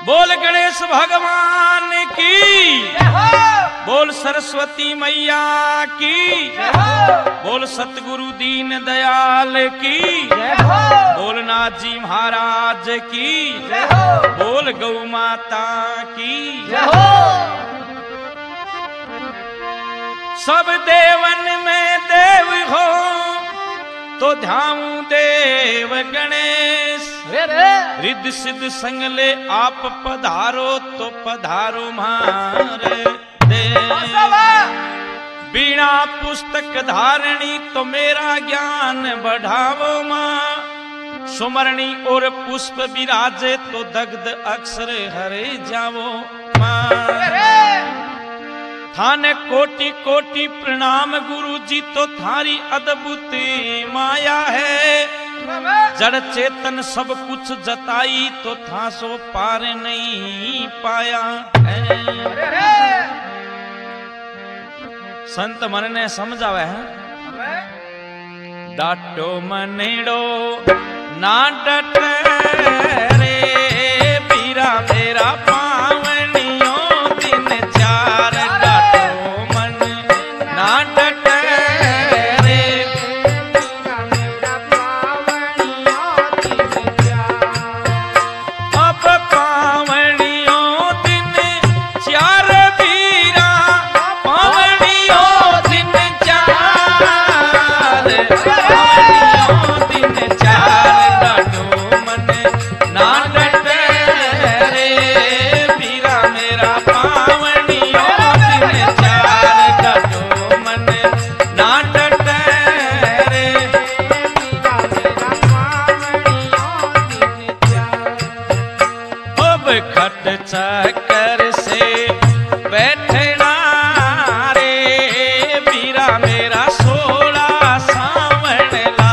बोल गणेश भगवान की, बोल सरस्वती मैया की, बोल सतगुरु दीन दयाल की, बोल नाथ जी महाराज की, बोल गौ माता की। सब देवन में देव हो तो ध्याऊं देव गणेश, रिद्ध सिद्ध संग ले आप पधारो तो पधारो मारे देव। बीणा पुस्तक धारणी तो मेरा ज्ञान बढ़ावो माँ, सुमरणी और पुष्प विराजे तो दग्ध अक्षर हरे जावो माँ। थाने कोटि कोटि प्रणाम गुरु जी, तो थारी अद्भुत माया है। जड़ चेतन सब कुछ जताई तो था सो पार नहीं पाया है। संत मन ने समझावे है, डाटो मनेड़ो ना डटे रे, पीरा मेरा पावनियो दिन चार। डाटो मन ना डटे रे, अब पावनियो दिन चार, पीरा पावनियो दिन चार, पावनियो दिन चार। डाटो मन ना डटे रे, पीरा मेरा पावनियो दिन चार। डाटो मन ना डटे रे, अब खट चक्कर से बैठना रे, पीरा मेरा 16 सावन ला।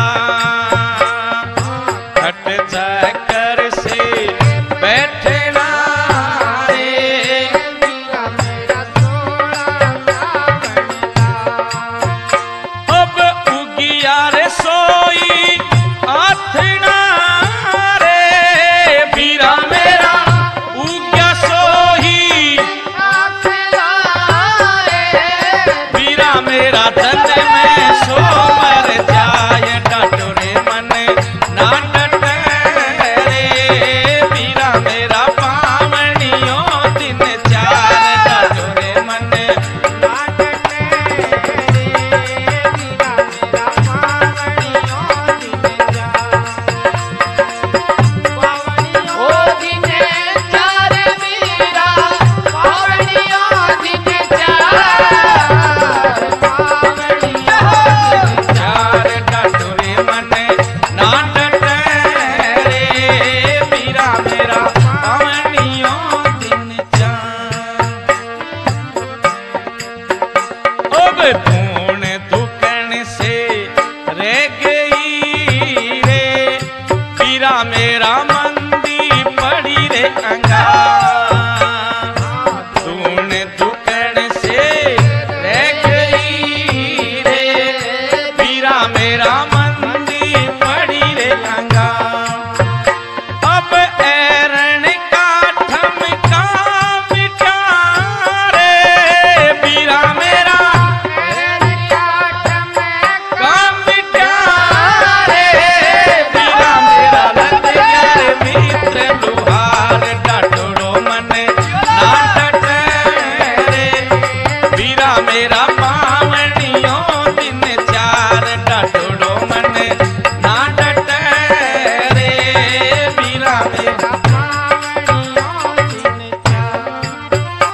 खट चक्कर से बैठना रे, अब उगिया रे सोई आथना रे, पीरा मेरा उग्या सोही, पीरा मेरा धन में सो मर जाए। डाटो रे मन ना डटे रे, पीरा मेरा पावनियो दिन चार। डाटो रे मन ना डटे रे, पीरा मेरा पावनियो दिन चार। ओ दिन चार वीरा, पावनियो दिन चार, पावनियो चार। डाटो रे मन ना डटे रे, पीरा मेरा पावनियो दिन चार। अब धूण धुकन से रह गई रे, पीरा मेरा मंदी पड़ी रे अंगा। धूण धुकन से रह गई रे, पीरा मेरा मंदी पड़ी रे अंगा। अब ऐरण का ठमका मिटा रे, पीरा मेरा काम मिटा रे, पीरा मेरा लग गया मित्र लुहार। डाटो मन ना डटे रे, पीरा मेरा पावनियो दिन चार। डाटो मन ना डटे रे, पीरा मेरा पावनियो दिन चार।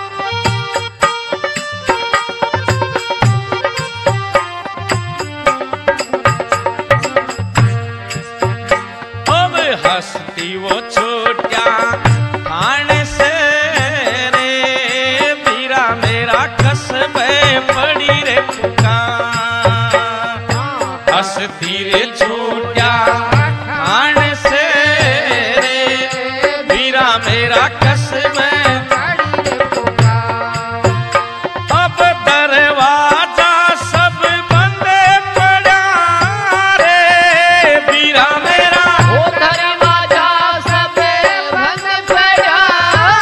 अब हंसती वो छोटा खान से रे, पीरा मेरा कसबे पड़ी रे पुकार। हंसती रे छोटा खान से रे, पीरा मेरा कसबे। अब दरवाजा सब बंद पड़ा रे, पीरा मेरा ओ दरवाजा सब बंद पड़ा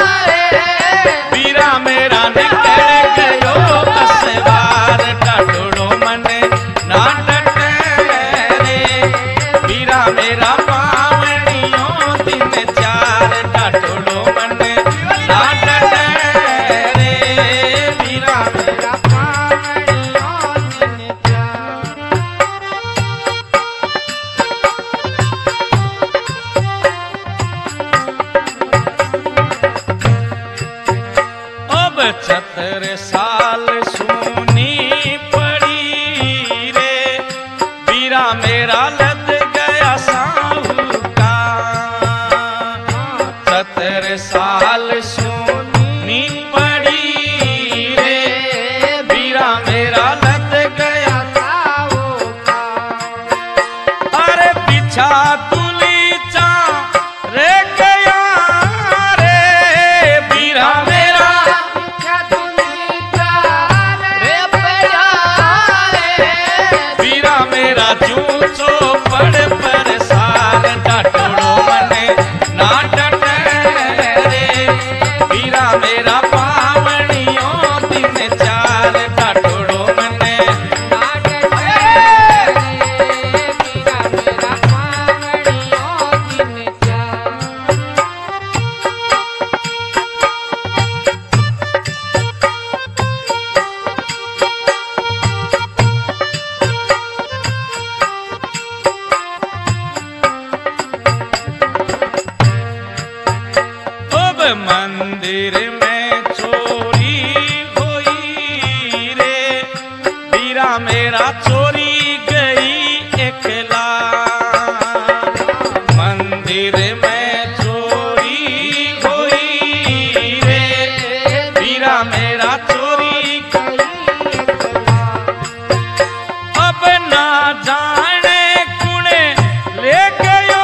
साल सुनी पड़ी रे बीरा मेरा लद गया साहूकार 70 साल सुनी पड़ी रे बीरा मेरा लद गया साहूकार अरे बिछा तुली चा रे गया रे बीरा मेरा बीरा मेरा जूचो पड़ पर सार डटड़ो मने ना डटे रे बीरा मेरा पावनियों दिन चार डटड़ो मने ना डटे रे बीरा मेरा पावनियों दिन चार अब मंदिर में चोरी हुई रे बीरा मेरा चोरी गई एकला मंदिर में चोरी हुई रे बीरा मेरा चोरी अब ना जाने कुने ले गयो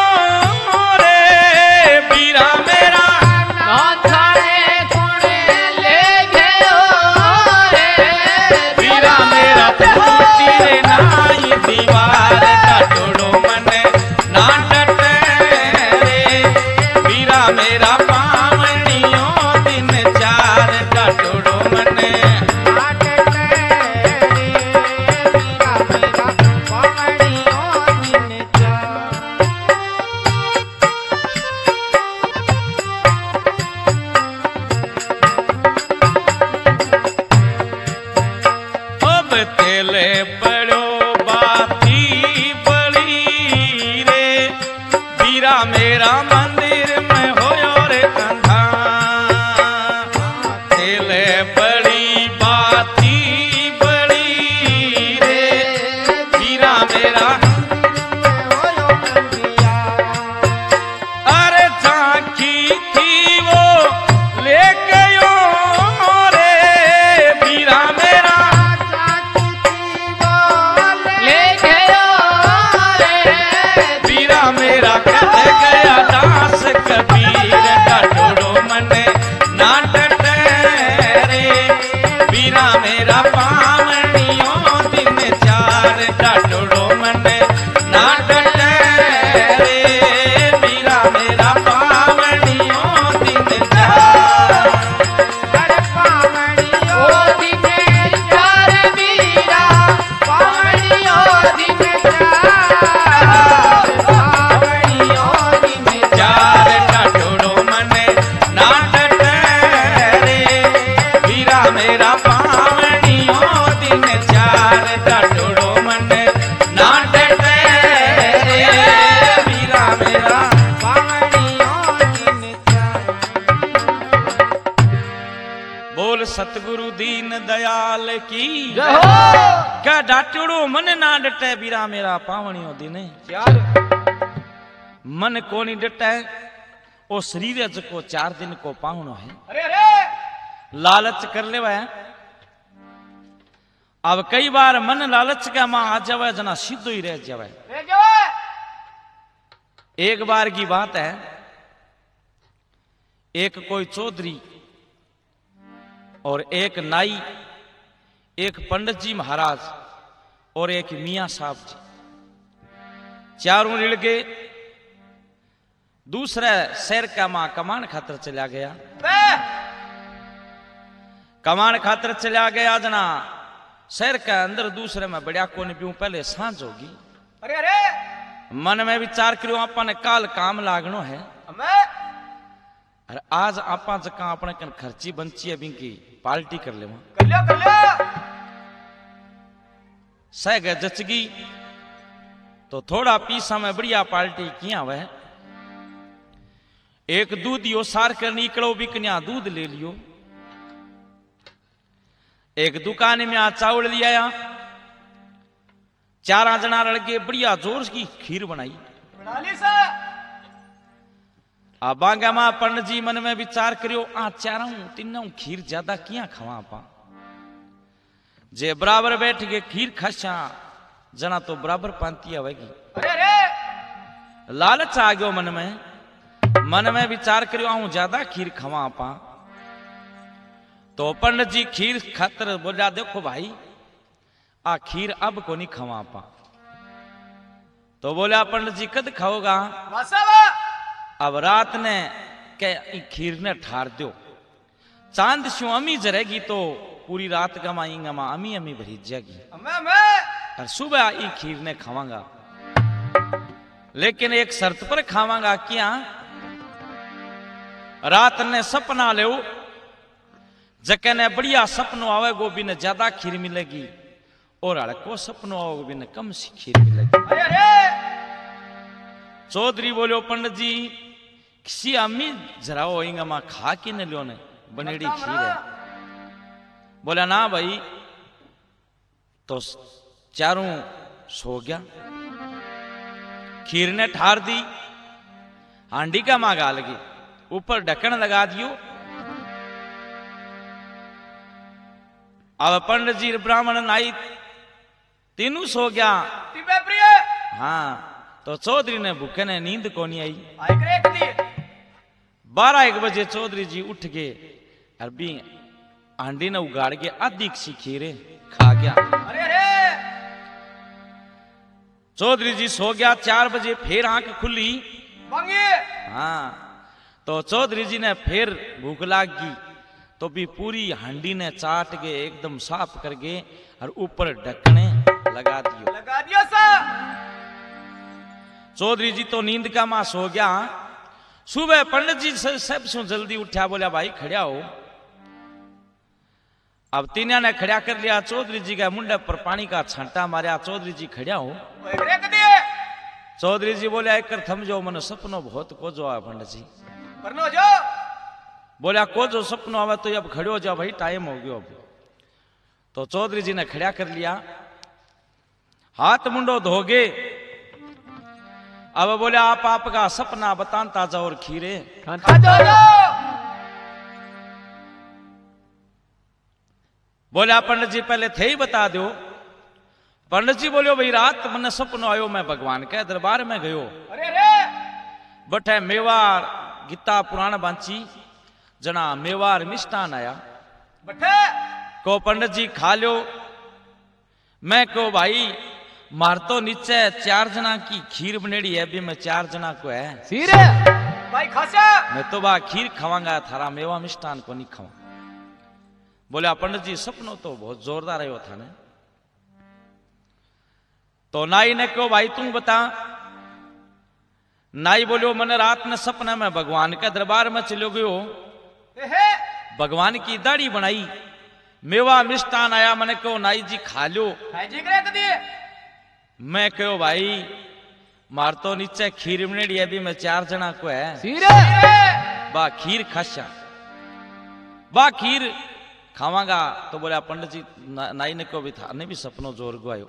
रे बीरा मेरा ना जाने कुने ले गयो रे बीरा मेरा टूटी रे नाई दीवार डटड़ो मने ना डटे रे बीरा मेरा पावनियों दिन चार डटड़ो मने ना डटे रे बीरा मेरा पावनियों दिन चार अब तेले पड़ो बाती बड़ी रे बीरा मेरा मंदिर में होयो रे कंधा तेले बड़ी बाती बड़ी रे बीरा मेरा होयो कंदिया अरे झांकी थी वो ले गयो रे बीरा मेरा ले गयो रे बीरा मेरा कट गया दास कबीर डटड़ो मने ना डटे रे बीरा मेरा पावनियों दिन चार डटड़ो मने ना डटे रे बीरा मेरा पावनियों दिन चार पावनियों दिन चार बीरा पावनियों दिन चार पावनियों दिन चार डटड़ो मने ना डटे रे बीरा मेरा पावनियों दिन चार डटड़ो मने ना डटे रे बीरा मेरा पावनियों दिन चार बोल सतगुरु दीन दयाल की जय हो क्या डाटड़ो मन ना डटे बीरा मेरा पावनियों दिन चार मन कोनी डटे ओ शरीर जको 4 दिन को पावनो है अरे अरे लालच कर लेवा है अब कई बार मन लालच का मां आ जावे जना सीधो ही रह जावे ले जो एक बार की बात है एक कोई चौधरी और एक नाई एक पंडित जी महाराज और एक मियां साहब जी चारों मिल के दूसरे शहर का मां कमान खातर चला गया कमान खातर चला गया जना शहर के अंदर दूसरे में बढ़िया कोने पीऊं पहले सांझ होगी अरे अरे मन में विचार करो अपन काल काम लागनो है हमें अरे आज आपा जका अपने कन खर्ची बंची है बिंकी पार्टी कर ले कर लियो सह गए जचगी तो थोड़ा पीसा में बढ़िया पार्टी किया वह एक दूध यो सार कर निकलो बिकन्या दूध ले लियो एक दुकान में आ चावल लिया आया, 4 जना लड़के बढ़िया जोर की खीर बनाई। बना ली सा। आ बांगा मां पंडित जी मन में विचार करियो, आ 4 तीनों खीर ज्यादा किया खवा पा। जे बराबर बैठ के खीर खाशा जना तो बराबर पांती आवेगी। अरे अरे लालच आ गयो मन में विचार करियो, आऊं ज्यादा खीर खवा पा। तो पंडित जी खीर खातर बोला, देखो भाई आ खीर अब को नहीं खवा पा। तो बोला पंडित जी कद खाओगा? वासावा अब रात ने के खीर ने ठार दो, चांद शू अमी जरेगी तो पूरी रात गमाएंगा मां अमी अमी भरी जाएगी। और सुबह ई खीर ने खावांगा, लेकिन एक शर्त पर खावांगा। क्या? रात ने सपना ले, जके ने बढ़िया सपनों आवेगो बिन ज्यादा खीर मिलेगी, और हड़को सपनों आओगे बिन कम सी खीर मिलेगी। अरे अरे चौधरी बोलो, पंडित जी किसी अम्मी जरा होएगा मां खा के न लो ने बनेड़ी खीर है। बोला ना भाई। तो 4 सो गया, खीर ने ठार दी, हांडी का मां गाल गई, ऊपर ढक्कन लगा दियो। अब पंडित जी ब्राह्मण नाई तीनों सो गया। हाँ, तो चौधरी ने भूखे ने नींद को नहीं आई। 12-1 बजे चौधरी जी उठ गए, अरबी हांडी ने उगाड़ के आधी सी खीरे खा गया। अरे अरे चौधरी जी सो गया। 4 बजे फिर आंख खुली। हाँ, तो चौधरी जी ने फिर भूख लागी, तो भी पूरी हांडी ने चाट के एकदम साफ करके और ऊपर ढक्कने लगा दिया सा। चौधरी जी तो नींद का मां सो गया। सुबह पंडित जी सब से जल्दी उठा, बोला भाई खड़ा हो। अब तीनों ने खड़ा कर लिया। चौधरी जी का मुंडे पर पानी का छांटा मारा। चौधरी जी खड़ा हो। चौधरी जी बोले, एक कर थम जो, मन सपनों बहुत को जो है पंडित जी। बोला को जो सपनों आवे तो अब खड़े हो जाओ भाई, टाइम हो गयो अब। तो चौधरी जी ने खड़ा कर लिया, हाथ मुंडो धोगे। अब बोले आप आपका सपना बताता जाओ और खीरे बोला पंडित जी पहले थे ही बता दो। पंडित जी बोलो, भाई रात मैंने सपनों आयो, मैं भगवान के दरबार में गयो। बटे मेवार गीता पुराण बांची जना मेवार मिष्टान आया। को पंडित जी खा लो। मैं को भाई मार तो नीचे 4 जना की खीर बनेड़ी है, अभी मैं 4 जना को है भाई खासा। मैं तो बा खीर खावांगा, थारा मेवा मिष्टान को नहीं खावा। बोला पंडित जी सपनों तो बहुत जोरदार आयो था ने। तो नाई ने कहो भाई तू बता। नाई बोलो, मैंने रात में सपना में भगवान के दरबार में चलो गयो, भगवान की दाढ़ी बनाई, मेवा मिष्टान आया, मैंने कहो नाई जी खा लो। मैं कहो भाई मार तो नीचे खीर बनेड़ी अभी मैं 4 जना को है, बा खीर खासा, बा खीर खावांगा। तो बोला पंडित जी नाई ने कहो भी थाने भी सपनों जोर गुआयो।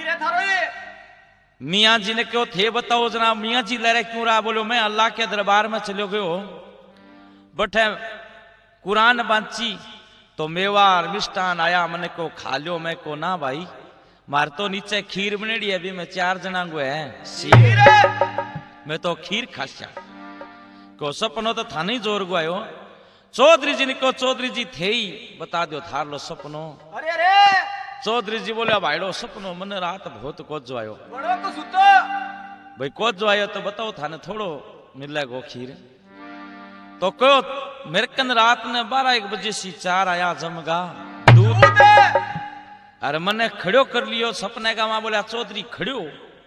मियाँ जी ने कहो थे बताओ जनाब, मियाँ जी लहरे क्यों रहा? बोलो मैं अल्लाह के दरबार में चलो गयो, बटे कुरान बांची तो मेवा और मिष्टान आया, मैंने को खा लो। मैं को ना भाई मार तो नीचे खीर बनेड़ी अभी मैं 4 जना को है, मैं तो खीर खासा। को सपनों तो थाने ही जोर गुआयो। चौधरी जी ने को चौधरी जी थे ही बता दो थार लो सपनों। अरे अरे चौधरी जी बोले भाईड़ो सपनों मैंने रात बहुत कोच जो आयो। तो सुतो भाई कोच जो आयो तो बताओ थाने थोड़ो मिलेगो खीर। तो कहो मेरे कन रात ने 12-1 बजे सी 4 आया जमगा दूध, अरे मैंने खड़ो कर लियो सपने का। मां बोला चौधरी खड़ो।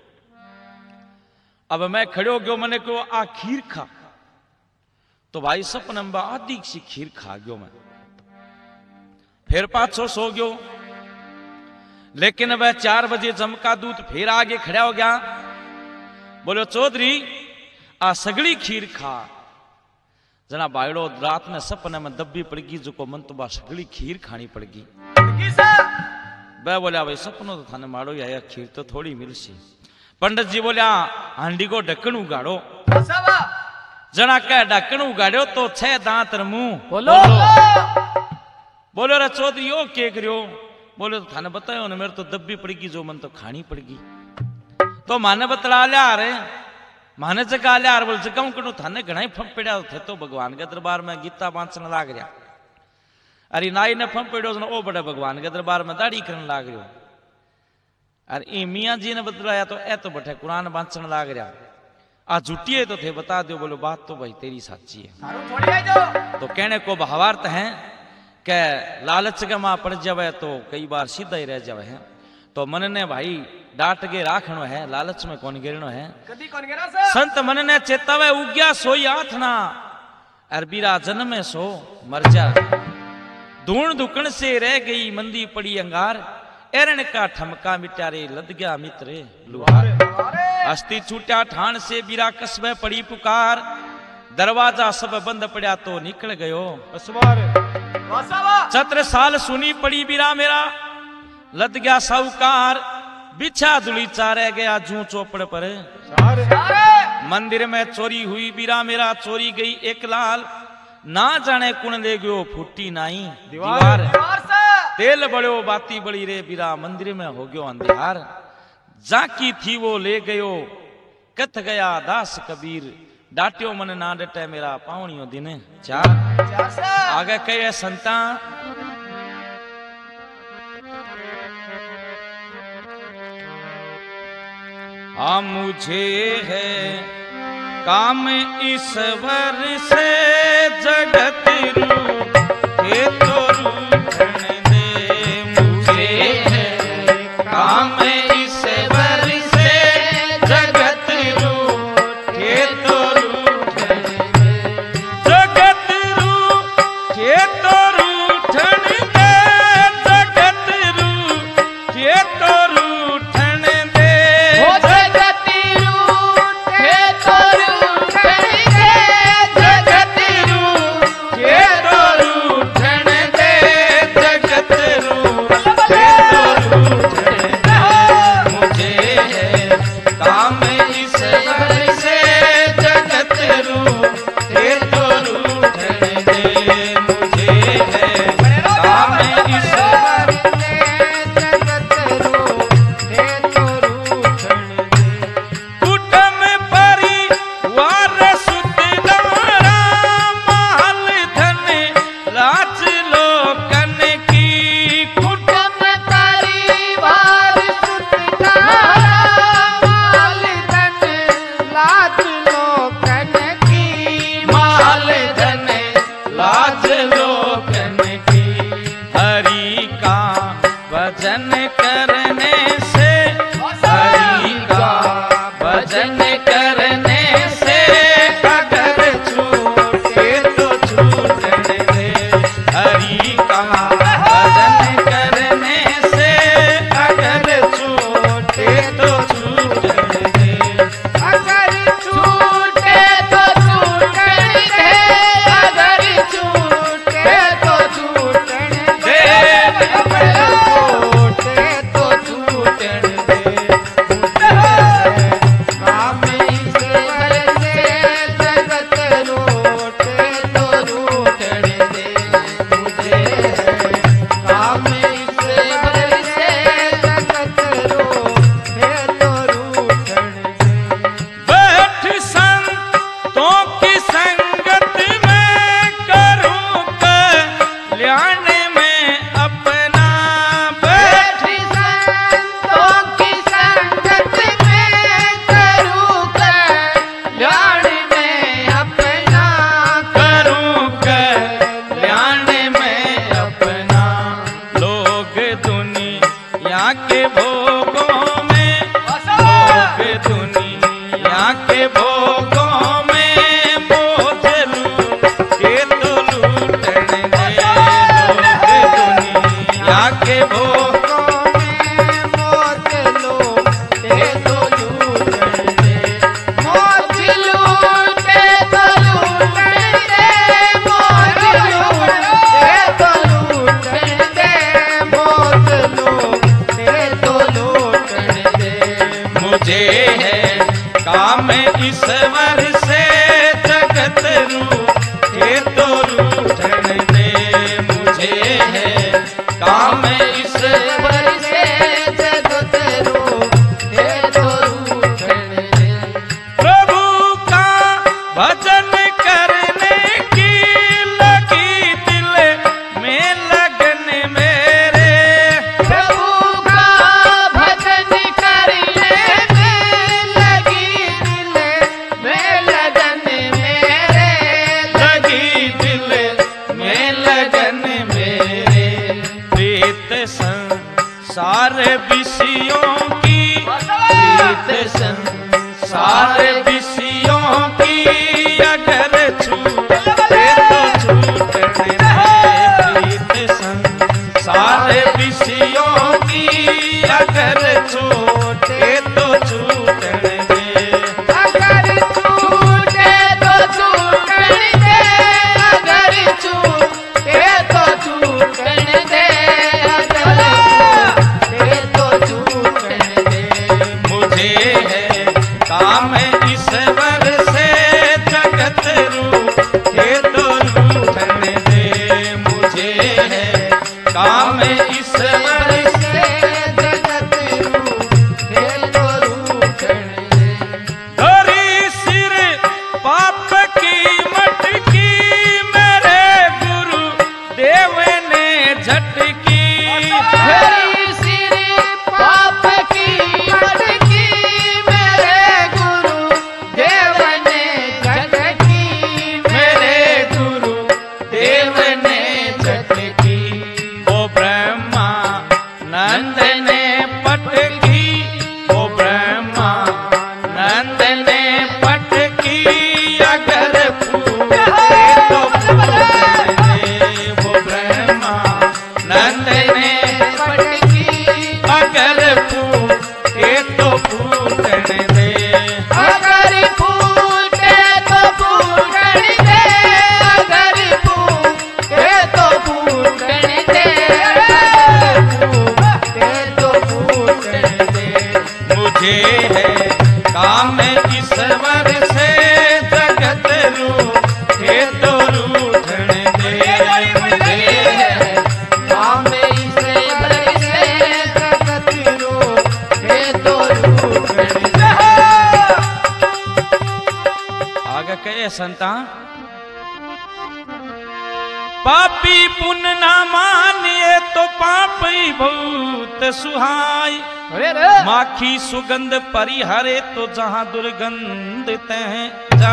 अब मैं खड़ो गयो, मैंने को आ खीर खा। तो भाई सपने में आधी सी खीर खा गयो मैं, फिर पाछो सो गयो। लेकिन वह 4 बजे जमका दूध फिर आगे खड़ा हो गया। बोलो चौधरी आ सगड़ी खीर खा। जना बायड़ो रात ने सपने में दब्बी पड़गी, जो को मन तो बा सगड़ी खीर खानी पड़गी। किसा बे बोलिया भाई सपनो तो थाने मारो या खीर तो थोड़ी मिलसी। पंडित जी बोलिया हांडी को ढक्कन उगाड़ो। सब जना कह ढक्कन उगाड़ो तो 6 दांत र मुंह बोलो बोलो रे चौधरी यो के करियो। बोले तो थाने बतायो ने मेरे तो दब्बी पड़गी जो मन तो खानी पड़गी। तो माने बतला लिया रे माने जगा लिया बोल जगाऊं कणो थाने घणा ही फंप पड़या थे तो भगवान के दरबार में गीता बांचन लाग रहा। अरे नाई ने फंप पड़ो ओ बड़े भगवान के दरबार में दाढ़ी करन लाग रहो। अरे ई मियाँ जी ने बतलाया तो ए तो बठे कुरान बांचन लाग रहा। आ झूठिए तो थे बता दो। बोलो बात तो भाई तेरी साची है। तो कहने को भावार्थ है के लालच के मां पड़ जावे तो कई बार सीधा ही रह जावे है। तो मन ने भाई डांट के राखनो है लालच में कौन गिरनो है। कदी कौन गिरा से संत मन ने चेतावे उग्या सोई आथ ना अरबीरा जन्मे सो मर जा। धूण दुकण से रह गई मंदी पड़ी अंगार एरण का ठमका मिटारे लद गया मित्र लुहार। अस्थि छूटा ठान से बीरा कसबे पड़ी पुकार दरवाजा सब बंद पड़ा तो निकल गयो असवार। छत्र साल सुनी पड़ी बीरा मेरा लद गया साहूकार बिछा दुली चारे गया जू चौपड़ पर। मंदिर में चोरी हुई बीरा मेरा चोरी गई एक लाल ना जाने कुण ले गयो फूटी नाई दीवार। तेल बड़ो बाती बड़ी रे बीरा मंदिर में हो गयो अंधियार। जाकी थी वो ले गयो कथ गया दास कबीर डाट्यो मन ना डटे मेरा पावनियो दिन चार। आगे कहे संता हाँ मुझे है काम ईश्वर से जगत रूठे तो रूठन दे। मुझे है काम ईश्वर से जगत रूठे तो रूठन दे। जगत रूठे तो रूठन दे। जगत रूठे तो रूठन दे। संसार विषयों की, प्रीत संसार विषयों की, अगर छूटे तो छूटने दे। प्रीत संसार विषयों की, अगर छूटे तो छूटने दे। अगर छूटे तो छूटने दे, अगर छूटे तो छूटने दे, अगर छूटे तो छूटने दे। मुझे है काम ईश्वर से, जगत रूठे तो रूठने दे। मुझे है काम ईश्वर से, जगत रूठे तो रूठने दे। धरी सिर पाप की मटकी, मेरे गुरु देव ने झटकी। हरी सिर पाप की मटकी, मेरे गुरु देव ने झटकी, मेरे गुरु देव ने झटकी। ओ ब्रह्मा नंद ने पटकी, ओ ब्रह्मा नंद ने पटकी, अगर फूटे तो फूटने दे। वो ब्रह्मा नंद ने पटकी, अगर फूटे तो फूटने दे। अगर फूटे तो फूटने दे, अगर फूटे तो फूटने दे, अगर फूटे तो फूटने दे। मुझे है काम ईश्वर से, जगत रूठे तो रूठने दे। मुझे है काम ईश्वर से, जगत रूठे तो रूठने दे। आगे कहे संता, पापी पुण्य ना मानिए तो पाप ही बहुत सुहाई। माखी सुगंध परिहरे तो जहां दुर्गंध तह जा।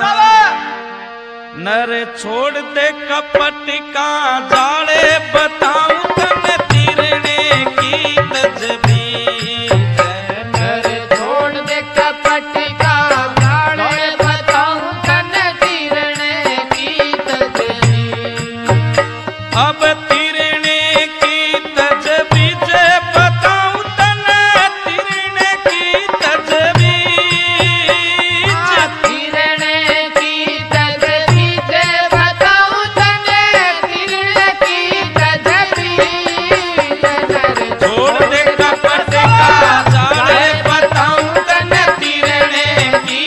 नर छोड़ दे कपट का जाड़े, बताऊं तन तीरने की तजवीज। नर छोड़ दे कपट का जाड़े, बताऊं तन तीरने की तजवीज। अब तीरने की तजवीज, बताऊं तन तीरने की तजवीज। तीरने की तजवीज, बताऊं तन तीरने की तजवीज। छोड़ दे कपट का जाड़े, बताऊं तन तीरने की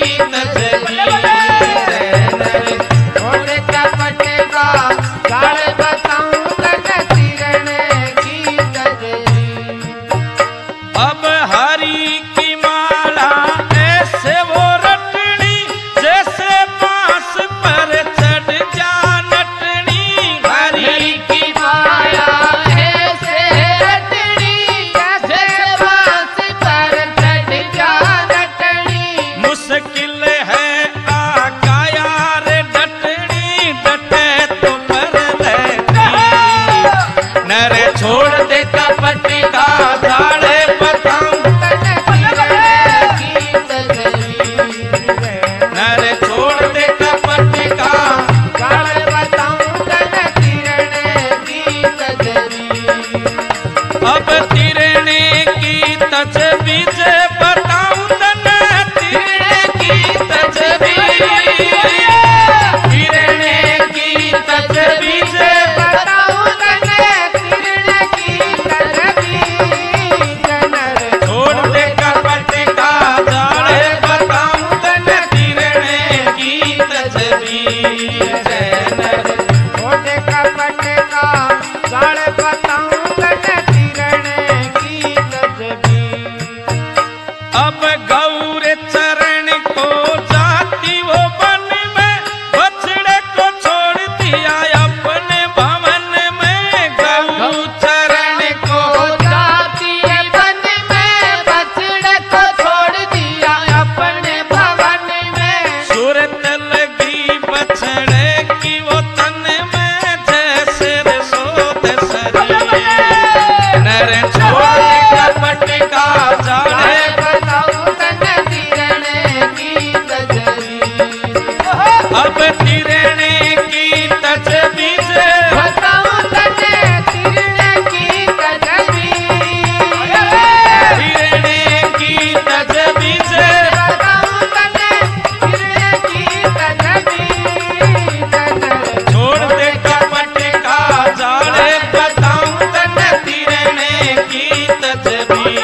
तजवीज। छोड़ दे कपट का जाड़े, बताऊं तन तीरने की तजवीज। अब हरि की माला ऐसे वो रटनी, जैसे बांस पर चढ़ जा नटनी। हरि की माया ऐसे रटनी, जैसे बांस पर चढ़ जा नटनी। मुश्किल है आका यार डटनी, डटे तो पर रहती। नर छोड़ दे कपट का जाड़े, बताऊं तन तीरने की तजवीज। नर छोड़ दे कपट का। जाड़े, बताऊं तन तीरने की तजवीज। अब तीरने की तजवीज, बताऊं तन तीरने की तजवीज। तीरने की तजवीज, बताऊं तन तीरने की तजवीज। नर छोड़ दे कपट का जाड़े, बताऊं तन तीरने की तजवीज। छोटे कपट का जाड़े, बताऊं तन तीरने की अरे छोड़ दे कपट का जाने बताऊं तने तिरने की तजवीज अब तिरने की तजवीज बताऊं तने तिरने की तजवीज तिरने की तजवीज बताऊं तने तिरने की तजवीज छोड़ दे कपट का जाने बताऊं तने तिरने की तजवीज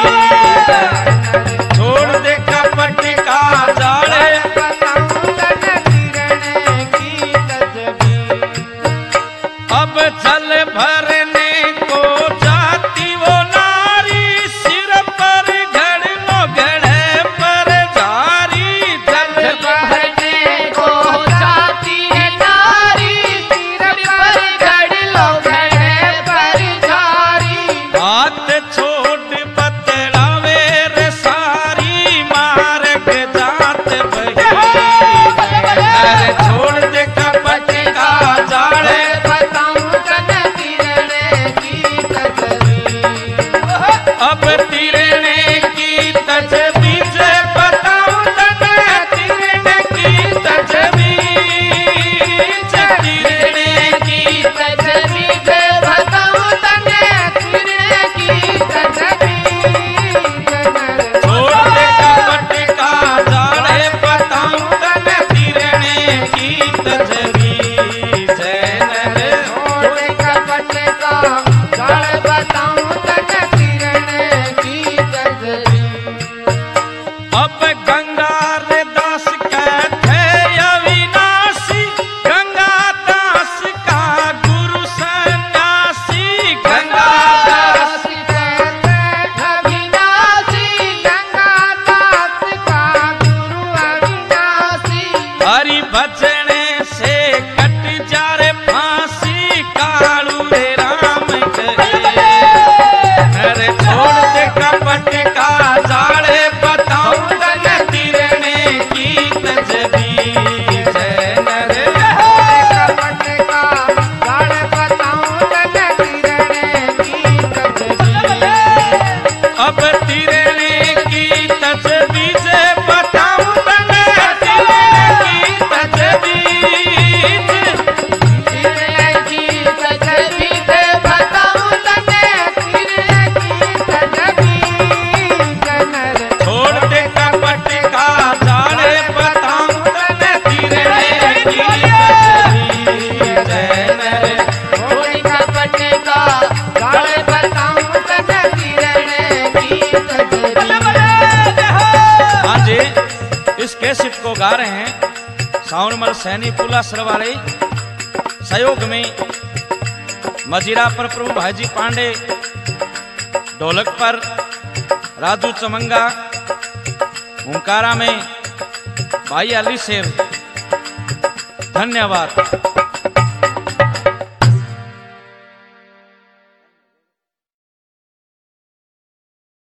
छोड़ दे कपट का जाने बताऊं तने तिरने की तजवीज अब जल भरने को जाती वो नारी सिर पर घड़नो घड़े पर जारी जल बहने को जाती है नारी सिर पर घड़ लो घड़े पर जारी हाथ छोड़ बतलावे रे सारी मार्ग जात बही अरे छोड़ दे कपट का जाड़े बताऊं तने तिरने की तजवीज अब तिरने की तजवीज बताऊं तने तिरने की तजवीज तिरने की तजवीज बताऊं तने तिरने की तजवीज छोड़ दे कपट का जाड़े बताऊं तने तिरने की तजवीज छोड़ कपट का जाल बताऊं तने तिरने की तजवीज अब गंगार दास कहते अविनाशी गंगा दास का गुरु सन्यासी गंगा दास दास कहते अविनाशी गंगा दास का गुरु अविनाशी हरि भजने से कट जा रे फांसी कालू रे राम कहे अरे छोड़ दे कपट का जाड़े बताऊं तने तिरने की तजवीज नरे कपट का जाल बताऊं तने तिरने की तजवीज अब तिरने की तजवीज बताऊं तने तिरने की तजवीज तिरने की तजवीज बताऊं तने तिरने की तजवीज छोड़ दे कपट का जाड़े बताऊं तने तिरने की तजवीज नरे छोड़ कपट का जाल बताऊं तने तिरने की तजवीज हाँ जी इस कैसेट को गा रहे हैं सावनमल सैनी पुला सरवाले सहयोग में मजीरा पर प्रभु भाईजी पांडे ढोलक पर राजू चमंगा ओंकारा में भाई अली शेर धन्यवाद।